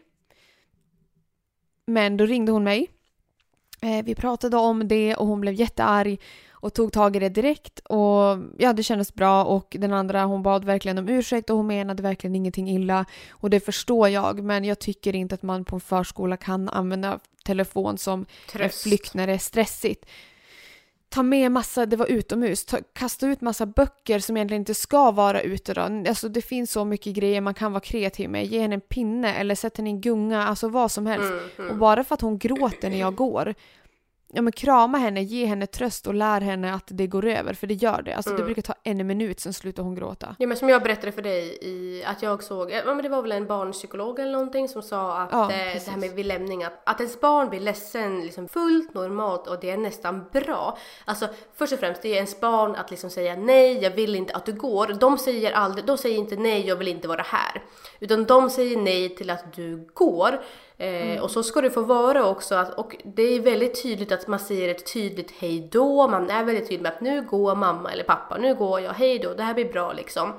Men då ringde hon mig. Eh, vi pratade om det och hon blev jättearg och tog tag i det direkt, och ja, det kändes bra. Och den andra, hon bad verkligen om ursäkt och hon menade verkligen ingenting illa, och det förstår jag, men jag tycker inte att man på en förskola kan använda telefon som en Tröst. flykt när det är stressigt. Ta med massa, det var utomhus, ta, kasta ut massa böcker som egentligen inte ska vara ute då. Alltså det finns så mycket grejer man kan vara kreativ med. Ge henne en pinne eller sätt henne i en gunga, alltså vad som helst. Mm, mm. Och bara för att hon gråter när jag går, ja men krama henne, ge henne tröst och lär henne att det går över, för det gör det. Alltså Mm. det brukar ta en minut, sen slutar hon gråta. Ja, men som jag berättade för dig i att jag såg, ja men det var väl en barnpsykolog eller någonting som sa att Ja, eh, precis. det här med vid lämning, att, att ens barn blir ledsen liksom fullt normalt, och det är nästan bra. Alltså först och främst, det är ens barn att liksom säga nej, jag vill inte att du går. De säger aldrig, de säger inte nej, jag vill inte vara här. Utan de säger nej till att du går. Eh, mm. Och så ska det få vara också, att, och det är väldigt tydligt att man säger ett tydligt hej då, man är väldigt tydlig med att nu går mamma eller pappa, nu går jag, hej då, det här blir bra liksom.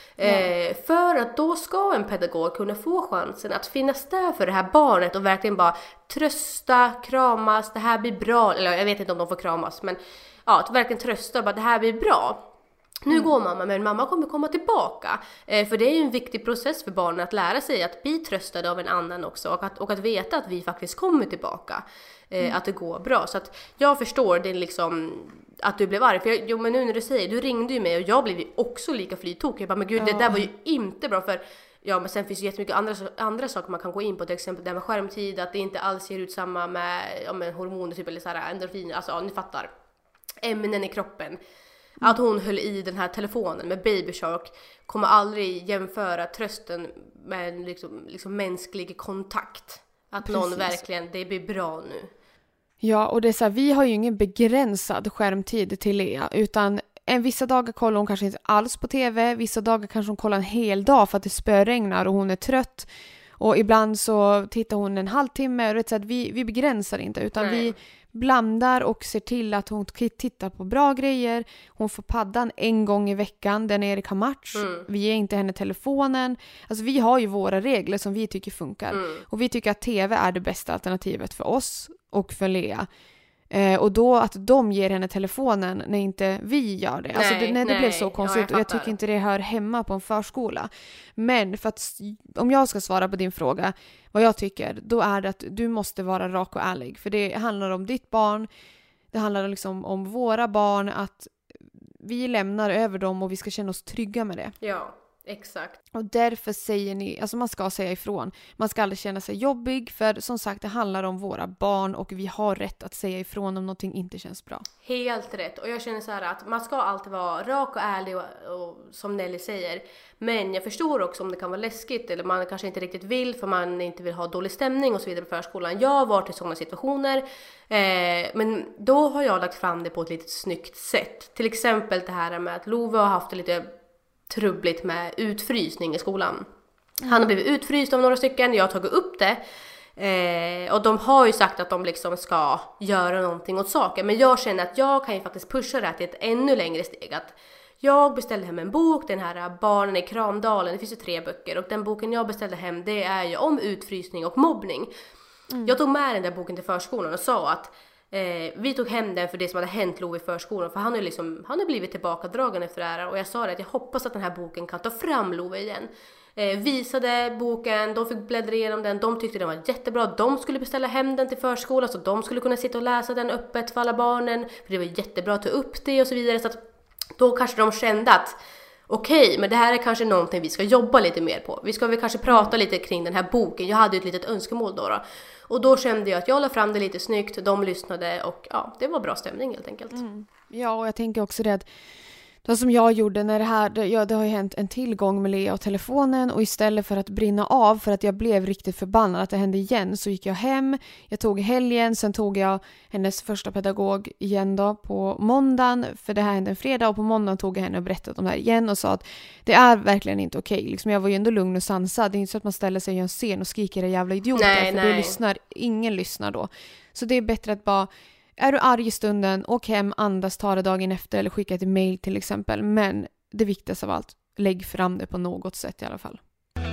Mm. Eh, för att då ska en pedagog kunna få chansen att finnas där för det här barnet och verkligen bara trösta, kramas, det här blir bra, eller jag vet inte om de får kramas, men ja, att verkligen trösta, bara det här blir bra. Nu mm. går mamma, men mamma kommer komma tillbaka. Eh, för det är ju en viktig process för barnen att lära sig att bli tröstade av en annan också. Och att, och att veta att vi faktiskt kommer tillbaka. Eh, mm. Att det går bra. Så att jag förstår det liksom, att du blev arg. För jag, jo, men nu när du säger, du ringde ju mig och jag blev ju också lika flyttok. Jag bara, men gud, det där var ju inte bra. För ja, men sen finns det ju jättemycket andra, andra saker man kan gå in på. Till exempel det här med skärmtid. Att det inte alls ser ut samma med, ja, med hormoner typ, eller så här endorfiner. Alltså ja, ni fattar. Ämnen i kroppen. Att hon höll i den här telefonen med Baby Shark kommer aldrig jämföra trösten med liksom, liksom mänsklig kontakt. Att Precis. Någon verkligen, det blir bra nu. Ja, och det är så här, vi har ju ingen begränsad skärmtid till Lea, utan en vissa dagar kollar hon kanske inte alls på tv, vissa dagar kanske hon kollar en hel dag för att det spöregnar och hon är trött. Och ibland så tittar hon en halvtimme, och det är så att vi, vi begränsar inte, utan Nej. vi blandar och ser till att hon tittar på bra grejer. Hon får paddan en gång i veckan, den Erik har match. Mm. Vi ger inte henne telefonen. Alltså vi har ju våra regler som vi tycker funkar. Mm. Och vi tycker att tv är det bästa alternativet för oss och för Lea. Eh, och då att de ger henne telefonen när inte vi gör det. Alltså nej, det, nej, det blev så konstigt. Ja, jag och jag tycker inte det hör hemma på en förskola. Men för att, om jag ska svara på din fråga, vad jag tycker, då är det att du måste vara rak och ärlig. För det handlar om ditt barn. Det handlar liksom om våra barn. Att vi lämnar över dem och vi ska känna oss trygga med det. Ja. Exakt. Och därför säger ni, alltså man ska säga ifrån. Man ska aldrig känna sig jobbig, för som sagt det handlar om våra barn och vi har rätt att säga ifrån om någonting inte känns bra. Helt rätt. Och jag känner så här att man ska alltid vara rak och ärlig och, och som Nelly säger. Men jag förstår också om det kan vara läskigt eller man kanske inte riktigt vill för man inte vill ha dålig stämning och så vidare på förskolan. Jag har varit i sådana situationer. Eh, men då har jag lagt fram det på ett lite snyggt sätt. Till exempel det här med att Love har haft det lite trubbligt med utfrysning i skolan. Han har blivit utfryst av några stycken. Jag har tagit upp det. Eh, och de har ju sagt att de liksom ska göra någonting åt saker. Men jag känner att jag kan ju faktiskt pusha det här till ett ännu längre steg. Att jag beställde hem en bok, den här Barnen i Kramdalen. Det finns ju tre böcker. Och den boken jag beställde hem, det är ju om utfrysning och mobbning. Mm. Jag tog med den där boken till förskolan och sa att Eh, vi tog hem den för det som hade hänt Love i förskolan. För han har liksom, han har blivit tillbakadragen efter det här. Och jag sa det att jag hoppas att den här boken kan ta fram Love igen. eh, Visade boken, de fick bläddra igenom den. De tyckte den var jättebra. De skulle beställa hem den till förskolan så de skulle kunna sitta och läsa den öppet för alla barnen. För det var jättebra att ta upp det och så vidare. Så att då kanske de kände att okej, okay, men det här är kanske någonting vi ska jobba lite mer på. Vi ska väl kanske prata lite kring den här boken. Jag hade ett litet önskemål då, då. Och då kände jag att jag la fram det lite snyggt. De lyssnade och ja, det var bra stämning helt enkelt. Mm. Ja, och jag tänker också det att det som jag gjorde när det här, det, ja, det har ju hänt en tillgång med Lea och telefonen och istället för att brinna av för att jag blev riktigt förbannad att det hände igen så gick jag hem, jag tog helgen, sen tog jag hennes första pedagog igen då på måndagen, för det här hände en fredag och på måndagen tog jag henne och berättade om det här igen och sa att det är verkligen inte okej. Liksom jag var ju ändå lugn och sansad, det är inte så att man ställer sig i en scen och skriker jävla idioter nej, för nej. då lyssnar, ingen lyssnar då. Så det är bättre att bara är du arg i stunden, åk hem, andas, ta det dagen efter eller skicka ett mail till exempel. Men det viktigaste av allt, lägg fram det på något sätt i alla fall.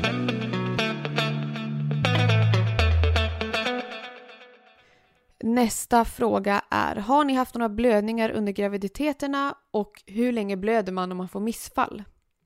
Nästa fråga är, har ni haft några blödningar under graviditeterna och hur länge blöder man om man får missfall?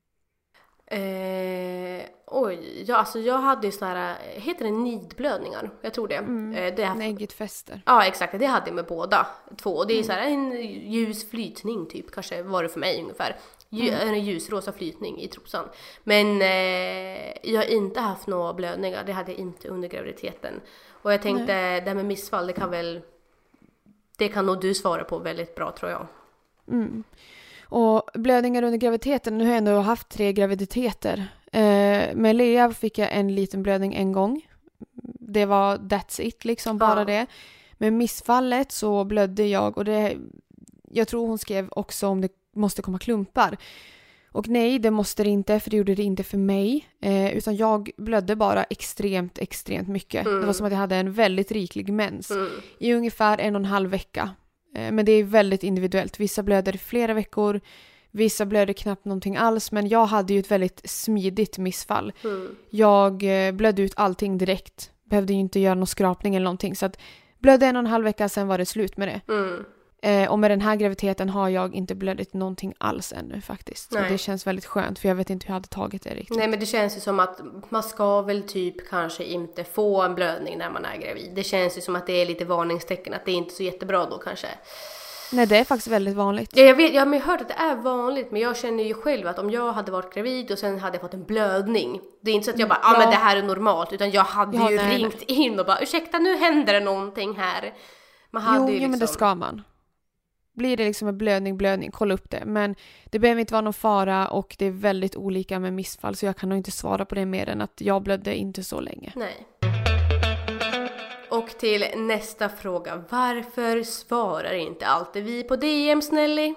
Eh, oj, ja, alltså jag hade ju såna här, heter det nidblödningar? Jag tror det. Mm, eh, det när ägget fäster. Ja, exakt. Det hade jag med båda två. Och det är mm. så här en ljus flytning typ, kanske var det för mig ungefär. Lj- mm. En ljusrosa flytning i trosan. Men eh, jag har inte haft några blödningar. Det hade jag inte under graviditeten. Och jag tänkte, Nej. det här med missfall, det kan väl, det kan nog du svara på väldigt bra tror jag. Mm. Och blödningar under graviditeten, nu har jag ändå haft tre graviditeter. Eh, med Lea fick jag en liten blödning en gång. Det var that's it, liksom bara ja. det. Med missfallet så blödde jag och det, jag tror hon skrev också om det måste komma klumpar. Och nej, det måste det inte, för det gjorde det inte för mig. Eh, utan jag blödde bara extremt, extremt mycket. Mm. Det var som att jag hade en väldigt riklig mens. Mm. I ungefär en och en halv vecka. Men det är väldigt individuellt. Vissa blöder i flera veckor. Vissa blöder knappt någonting alls. Men jag hade ju ett väldigt smidigt missfall. Mm. Jag blödde ut allting direkt. Behövde ju inte göra någon skrapning eller någonting. Så att blödde en och en halv vecka, sen var det slut med det. Mm. Eh, och med den här graviditeten har jag inte blödit någonting alls ännu faktiskt. Nej. Och det känns väldigt skönt, för jag vet inte hur jag hade tagit det riktigt. Nej, men det känns ju som att man ska väl typ kanske inte få en blödning när man är gravid. Det känns ju som att det är lite varningstecken, att det är inte så jättebra då kanske. Nej, det är faktiskt väldigt vanligt. Ja, jag vet, jag har hört att det är vanligt, men jag känner ju själv att om jag hade varit gravid och sen hade jag fått en blödning, det är inte så att jag bara, ja ah, men det här är normalt, utan jag hade ja, ju nej, ringt nej. in och bara, ursäkta, nu händer det någonting här. Man hade jo, ju liksom... jo, men det ska man. Blir det liksom en blödning, blödning, kolla upp det. Men det behöver inte vara någon fara och det är väldigt olika med missfall. Så jag kan nog inte svara på det mer än att jag blödde inte så länge. Nej. Och till nästa fråga. Varför svarar inte alltid vi på D M, Nelly?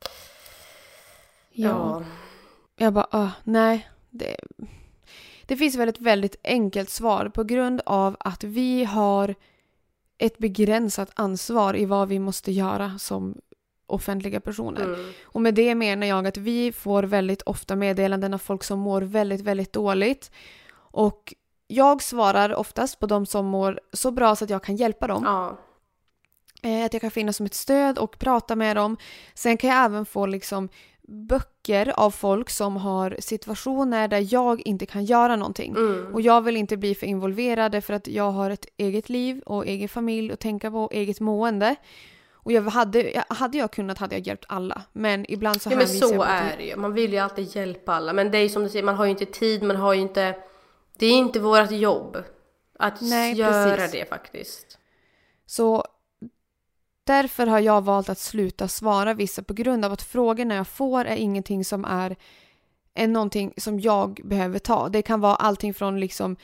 Ja. ja. Jag bara, uh, nej. Det, det finns väl ett väldigt enkelt svar. På grund av att vi har ett begränsat ansvar i vad vi måste göra som offentliga personer. Mm. Och med det menar jag att vi får väldigt ofta meddelanden av folk som mår väldigt, väldigt dåligt. Och jag svarar oftast på de som mår så bra så att jag kan hjälpa dem. Ja. Att jag kan finnas som ett stöd och prata med dem. Sen kan jag även få liksom böcker av folk som har situationer där jag inte kan göra någonting. Mm. Och jag vill inte bli för involverad för att jag har ett eget liv och egen familj och tänka på eget mående. Och jag hade, hade jag kunnat hade jag hjälpt alla. Men ibland så ja, men hänvisar så jag är det ju. Man vill ju alltid hjälpa alla. Men det är som du säger, man har ju inte tid, man har ju inte... Det är inte vårt jobb att Nej, göra precis. det faktiskt. Så därför har jag valt att sluta svara vissa på grund av att frågorna jag får är ingenting som är, är någonting som jag behöver ta. Det kan vara allting från liksom...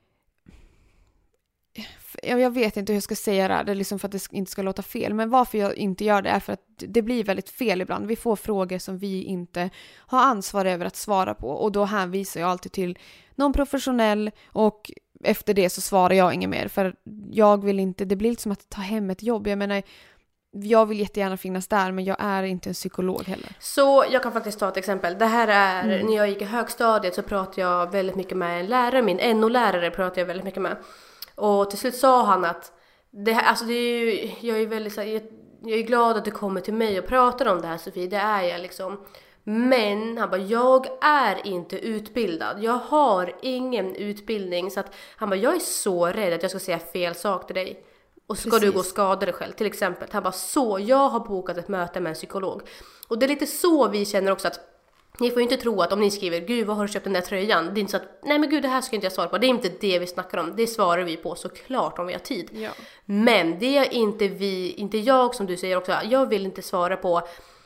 Jag vet inte hur jag ska säga det, det är liksom för att det inte ska låta fel. Men varför jag inte gör det är för att det blir väldigt fel ibland. Vi får frågor som vi inte har ansvar över att svara på. Och då hänvisar jag alltid till någon professionell och efter det så svarar jag inget mer. För jag vill inte, det blir lite som att ta hem ett jobb. Jag menar, jag vill jättegärna finnas där men jag är inte en psykolog heller. Så jag kan faktiskt ta ett exempel. Det här är, mm. när jag gick i högstadiet så pratade jag väldigt mycket med en lärare. Min N O-lärare pratade jag väldigt mycket med. Och till slut sa han att det här, alltså det är ju, jag är väldigt jag, jag är glad att du kommer till mig och pratar om det här, Sofie, det är jag liksom. Men han bara, jag är inte utbildad. Jag har ingen utbildning, så att han bara, jag är så rädd att jag ska säga fel sak till dig. Och så ska Precis. du gå och skada dig själv, till exempel. Han bara, så jag har bokat ett möte med en psykolog. Och det är lite så vi känner också att ni får ju inte tro att om ni skriver, gud vad har du köpt den där tröjan? Det är inte så att, nej men gud det här ska inte jag svara på. Det är inte det vi snackar om. Det svarar vi på såklart om vi har tid. Ja. Men det är inte vi, inte jag som du säger också. Jag vill inte svara på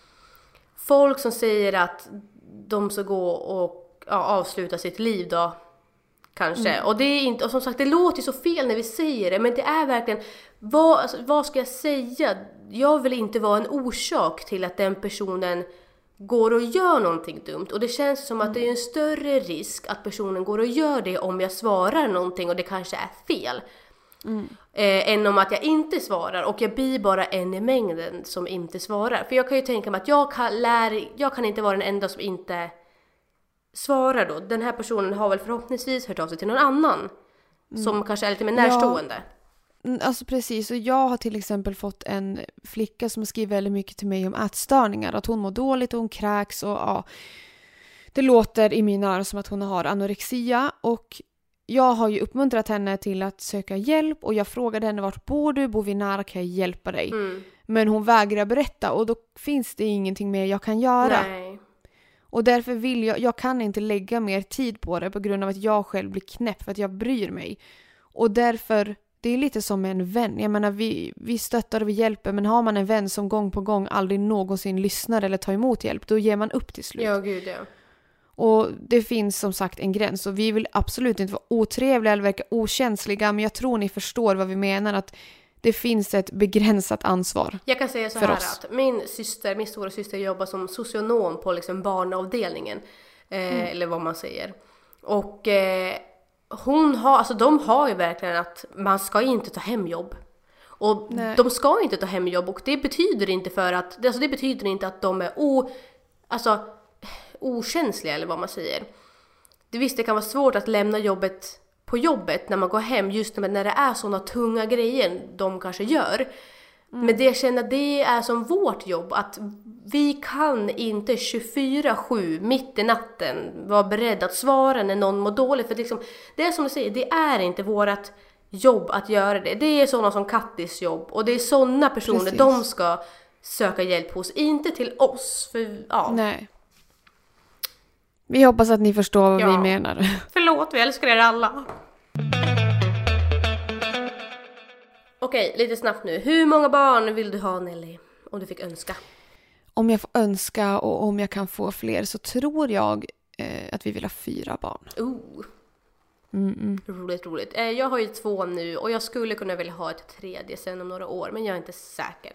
folk som säger att de ska gå och ja, avsluta sitt liv då. Kanske. Mm. Och det är inte, och som sagt det låter ju så fel när vi säger det. Men det är verkligen, vad, alltså, vad ska jag säga? Jag vill inte vara en orsak till att den personen går och gör någonting dumt. Och det känns som att det är en större risk att personen går och gör det om jag svarar någonting och det kanske är fel. Mm. Eh, än om att jag inte svarar och jag blir bara en i mängden som inte svarar. För jag kan ju tänka mig att jag kan, lär, jag kan inte vara den enda som inte svarar då. Den här personen har väl förhoppningsvis hört av sig till någon annan mm. som kanske är lite mer närstående. Ja. Alltså precis, och jag har till exempel fått en flicka som har skrivit väldigt mycket till mig om ätstörningar, att hon mår dåligt och hon kräks och ja, det låter i mina öron som att hon har anorexia och jag har ju uppmuntrat henne till att söka hjälp och jag frågade henne, vart bor du? Bor vi nära? Kan jag hjälpa dig? Mm. Men hon vägrar berätta och då finns det ingenting mer jag kan göra. Nej. Och därför vill jag, jag kan inte lägga mer tid på det på grund av att jag själv blir knäpp för att jag bryr mig. Och därför, det är lite som en vän. Jag menar, vi, vi stöttar och vi hjälper, men har man en vän som gång på gång aldrig någonsin lyssnar eller tar emot hjälp, då ger man upp till slut. Ja, gud ja. Och det finns som sagt en gräns och vi vill absolut inte vara otrevliga eller verka okänsliga, men jag tror ni förstår vad vi menar, att det finns ett begränsat ansvar. Jag kan säga så här oss. Att min syster, min stora syster jobbar som socionom på liksom barnavdelningen eh, mm. eller vad man säger. Och eh, hon har, alltså de har ju verkligen att man ska inte ta hem jobb. Och Nej. de ska inte ta hem jobb och det betyder inte för att, alltså det betyder inte att de är o, alltså okänsliga eller vad man säger. Det visst, det kan vara svårt att lämna jobbet på jobbet när man går hem, just när det är sådana tunga grejer de kanske gör. Mm. Men det jag känner, det är som vårt jobb, att vi kan inte tjugofyra sju mitt i natten vara beredda att svara när någon mår dåligt. För liksom, det är som du säger, det är inte vårt jobb att göra det. Det är sådana som Kattis jobb och det är sådana personer. Precis. De ska söka hjälp hos, inte till oss. För, ja. Nej. Vi hoppas att ni förstår vad ja. vi menar. Förlåt, vi älskar er alla. Okej, lite snabbt nu. Hur många barn vill du ha, Nelly? Om du fick önska. Om jag får önska och om jag kan få fler så tror jag eh, att vi vill ha fyra barn. Oh. Mm-mm. Roligt, roligt. Eh, jag har ju två nu och jag skulle kunna vilja ha ett tredje sen om några år, men jag är inte säker.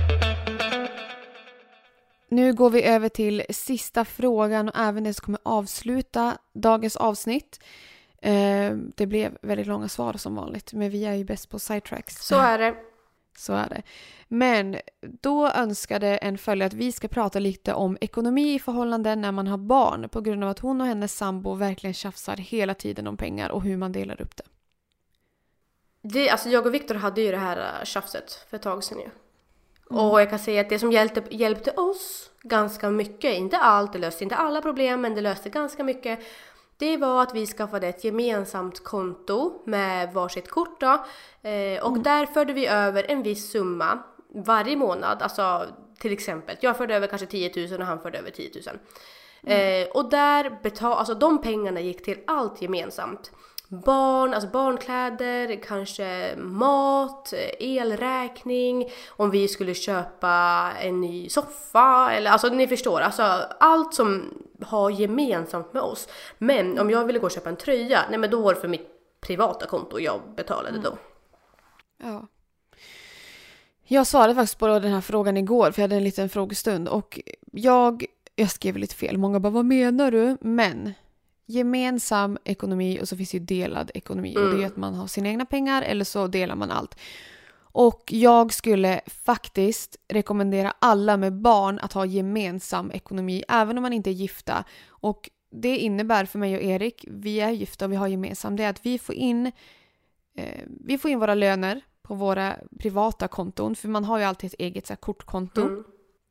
Nu går vi över till sista frågan och även det som kommer avsluta dagens avsnitt. Eh, det blev väldigt långa svar som vanligt, men vi är ju bäst på sidetracks. Så är det. Så är det. Men då önskade en följare att vi ska prata lite om ekonomi i förhållanden när man har barn, på grund av att hon och hennes sambo verkligen tjafsar hela tiden om pengar och hur man delar upp det. det alltså jag och Victor hade ju det här tjafset för ett tag sedan ju. Mm. Och jag kan säga att det som hjälpte, hjälpte oss ganska mycket, inte allt, det löste inte alla problem, men det löste ganska mycket. Det var att vi skaffade ett gemensamt konto med varsitt kort då. Eh, och mm. där förde vi över en viss summa varje månad, alltså till exempel, jag förde över kanske tio tusen och han förde över tio tusen. Mm. Eh, och där betal, alltså de pengarna gick till allt gemensamt. Barn, alltså barnkläder, kanske mat, elräkning, om vi skulle köpa en ny soffa, eller alltså ni förstår, alltså allt som har gemensamt med oss. Men om jag ville gå och köpa en tröja, nej men då var det för mitt privata konto jag betalade mm. då. Ja. Jag svarade faktiskt på den här frågan igår, för jag hade en liten frågestund, och jag, jag skrev lite fel. Många bara, vad menar du? Men gemensam ekonomi, och så finns ju delad ekonomi. Mm. Och det är att man har sina egna pengar, eller så delar man allt. Och jag skulle faktiskt rekommendera alla med barn att ha gemensam ekonomi, även om man inte är gifta. Och det innebär för mig och Erik, vi är gifta och vi har gemensam, det är att vi får in eh, vi får in våra löner på våra privata konton, för man har ju alltid ett eget så här, kortkonto. Mm.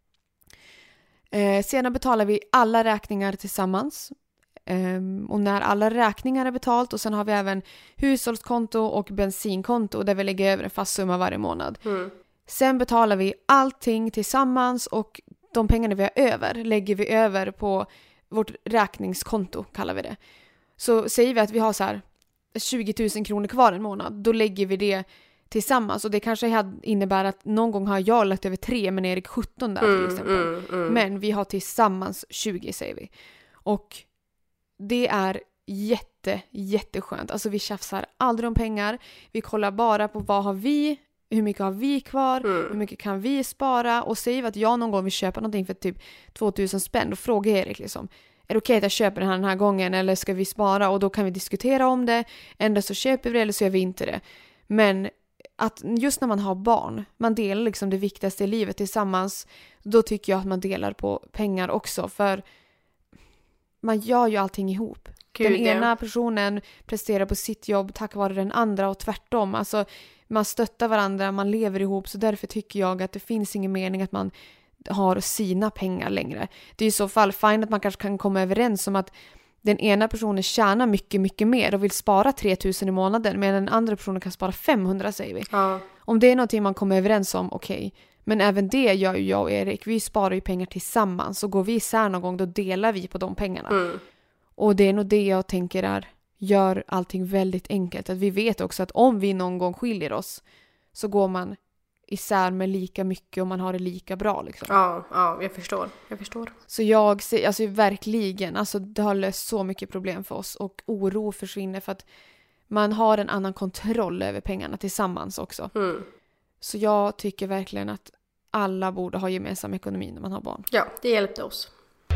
Eh, sedan betalar vi alla räkningar tillsammans. Um, och när alla räkningar är betalt, och sen har vi även hushållskonto och bensinkonto där vi lägger över en fast summa varje månad. Mm. Sen betalar vi allting tillsammans, och de pengarna vi har över lägger vi över på vårt räkningskonto, kallar vi det. Så säger vi att vi har så här tjugo tusen kronor kvar en månad, då lägger vi det tillsammans, och det kanske innebär att någon gång har jag lagt över tre men Erik sjutton där till exempel. Mm, mm, mm. Men vi har tillsammans tjugo, säger vi. Och det är jätte, jätteskönt. Alltså vi tjafsar aldrig om pengar. Vi kollar bara på vad har vi, hur mycket har vi kvar, mm. hur mycket kan vi spara. Och säger vi att jag någon gång vill köpa någonting för typ tvåtusen spänn, då frågar Erik liksom, är det okej att jag köper den här, den här gången, eller ska vi spara? Och då kan vi diskutera om det. Ändå så köper vi det, eller så gör vi inte det. Men att just när man har barn, man delar liksom det viktigaste i livet tillsammans, då tycker jag att man delar på pengar också, för man gör ju allting ihop. Gud, den ena personen presterar på sitt jobb tack vare den andra, och tvärtom. Alltså man stöttar varandra, man lever ihop, så därför tycker jag att det finns ingen mening att man har sina pengar längre. Det är i så fall fint att man kanske kan komma överens om att den ena personen tjänar mycket, mycket mer och vill spara tre tusen i månaden, medan den andra personen kan spara femhundra, säger vi. Ja. Om det är någonting man kommer överens om, okej. Okay. Men även det gör ju jag och Erik. Vi sparar ju pengar tillsammans, och går vi isär någon gång, då delar vi på de pengarna. Mm. Och det är nog det jag tänker är, gör allting väldigt enkelt. Att vi vet också att om vi någon gång skiljer oss, så går man isär med lika mycket och man har det lika bra liksom. Ja, ja, jag förstår. Jag förstår. Så jag ser, alltså verkligen, alltså det har löst så mycket problem för oss, och oro försvinner för att man har en annan kontroll över pengarna tillsammans också. Mm. Så jag tycker verkligen att alla borde ha gemensam ekonomi när man har barn. Ja, det hjälpte oss.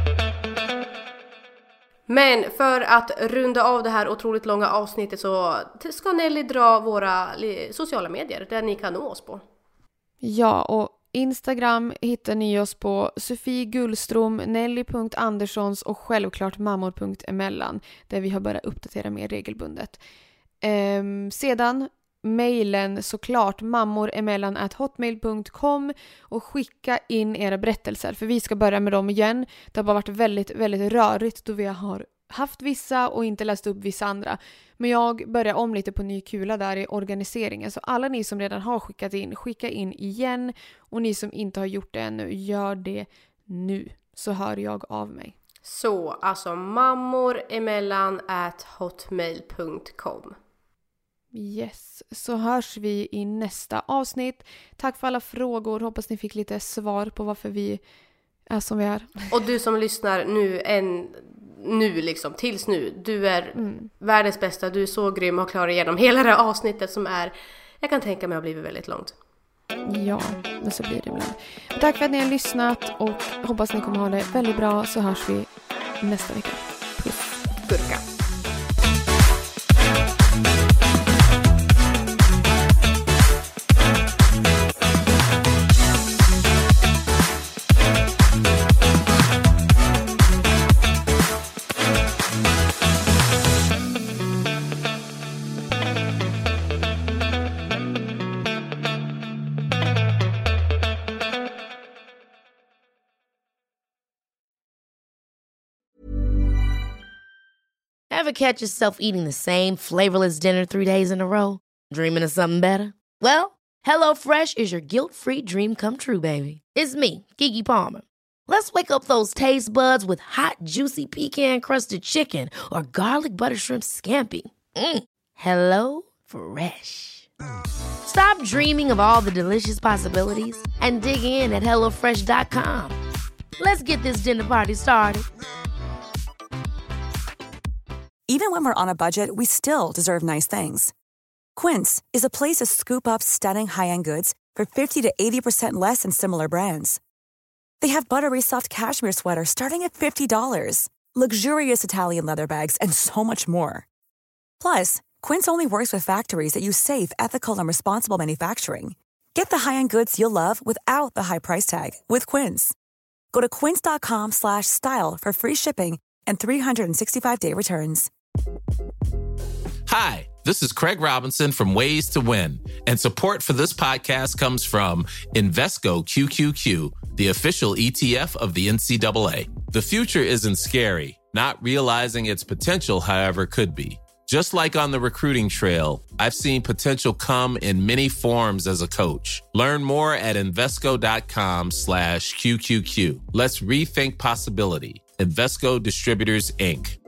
Men för att runda av det här otroligt långa avsnittet, så ska Nelly dra våra sociala medier där ni kan nå oss på. Ja, och Instagram hittar ni oss på Sofie Gullström, Nelly punkt Anderssons och självklart mammor punkt emellan, där vi har börjat uppdatera mer regelbundet. Ehm, sedan mejlen såklart mammoremellan at hotmail punkt com, och skicka in era berättelser, för vi ska börja med dem igen. Det har bara varit väldigt, väldigt rörigt då vi har haft vissa och inte läst upp vissa andra. Men jag börjar om lite på ny kula där i organiseringen. Så alla ni som redan har skickat in, skicka in igen. Och ni som inte har gjort det ännu, gör det nu. Så hör jag av mig. Så, alltså mammoremellan at hotmail punkt com. Yes, så hörs vi i nästa avsnitt. Tack för alla frågor. Hoppas ni fick lite svar på varför vi är som vi är. Och du som lyssnar nu, en, nu liksom, tills nu. Du är mm. världens bästa. Du är så grym och har klarat igenom hela det här avsnittet som är, jag kan tänka mig, har blivit väldigt långt. Ja, men så blir det ibland. Tack för att ni har lyssnat, och hoppas ni kommer ha det väldigt bra, så hörs vi nästa vecka. Puss. Gurka. Ever catch yourself eating the same flavorless dinner three days in a row? Dreaming of something better? Well, HelloFresh is your guilt-free dream come true, baby. It's me, Keke Palmer. Let's wake up those taste buds with hot, juicy pecan-crusted chicken or garlic butter shrimp scampi. Mm. Hello Fresh. Stop dreaming of all the delicious possibilities and dig in at hello fresh dot com. Let's get this dinner party started. Even when we're on a budget, we still deserve nice things. Quince is a place to scoop up stunning high-end goods for fifty to eighty percent less than similar brands. They have buttery soft cashmere sweaters starting at fifty dollars, luxurious Italian leather bags, and so much more. Plus, Quince only works with factories that use safe, ethical, and responsible manufacturing. Get the high-end goods you'll love without the high price tag with Quince. Go to quince.com slash style for free shipping and three sixty-five day returns. Hi, this is Craig Robinson from Ways to Win, and support for this podcast comes from Invesco Q Q Q, the official E T F of the N C double A. The future isn't scary. Not realizing its potential, however, could be. Just like on the recruiting trail, I've seen potential come in many forms as a coach. Learn more at Invesco.com slash QQQ. Let's rethink possibility. Invesco Distributors, Incorporated.